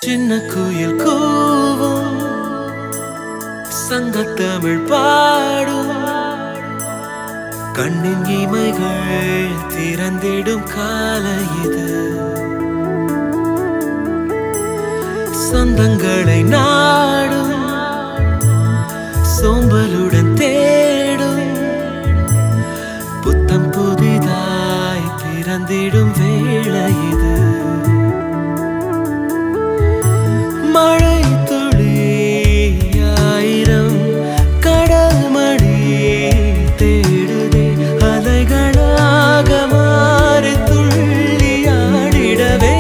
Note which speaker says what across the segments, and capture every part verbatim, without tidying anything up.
Speaker 1: சின்ன குயில் கூவும் சங்கத்தமிழ் பாடும் கண்ணின் இமைகள் திறந்திடும் காலை இது. சொந்தங்களை நாடும் சோம்பலுடன் தேடும் புத்தம் புதிதாய் பிறந்திடும் வேளை இது. மழை துளி ஆயிரம் கடல் மடி தேடுதே அலைகளாக மாறி துள்ளி ஆடிடவே.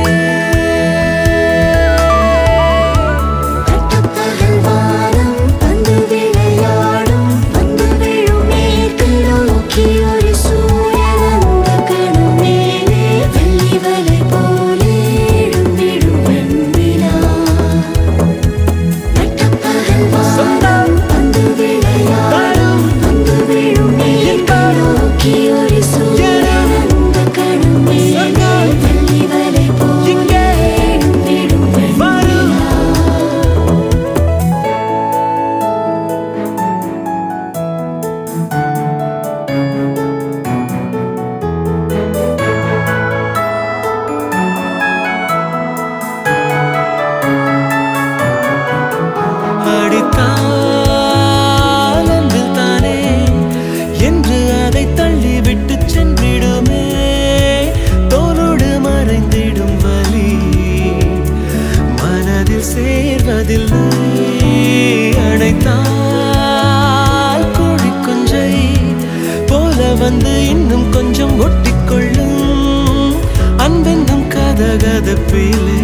Speaker 1: அணைத்தால் கோழி குஞ்சை போல வந்து இன்னும் கொஞ்சம் ஒட்டிக்கொள்ளும் அன்பென்னும் கதகதப்பிலே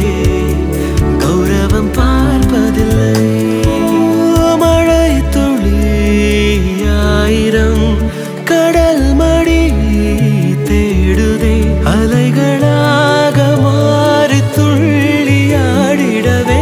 Speaker 1: கௌரவம் பார்ப்பதில்லை. மழை துளி ஆயிரம் கடல் மடி தேடுதே அலைகளாக மாறி துள்ளி ஆடிடவே.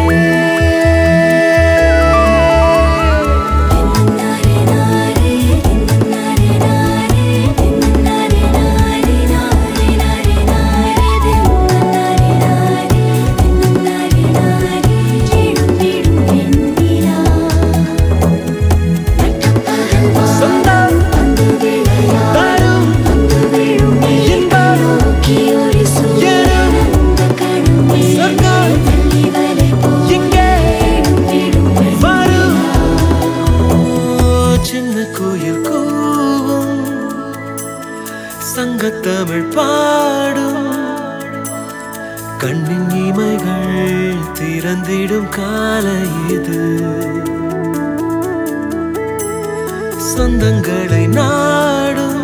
Speaker 1: சங்கத்தமிழ் பாடும் கண்ணின் இமைகள் திறந்திடும் காலை இது. சொந்தங்களை நாடும்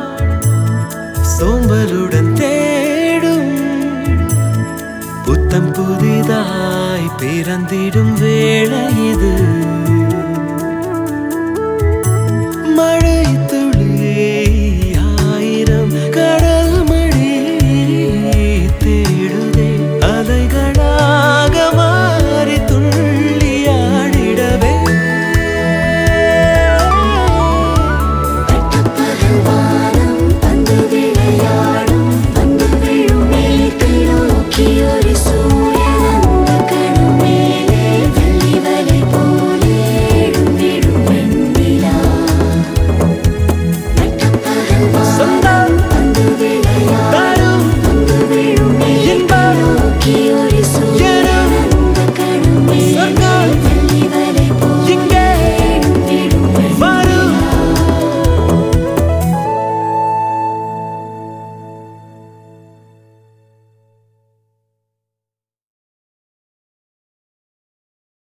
Speaker 1: சோம்பலுடன் தேடும் புத்தம் புதிதாய் பிறந்திடும் வேளை இது.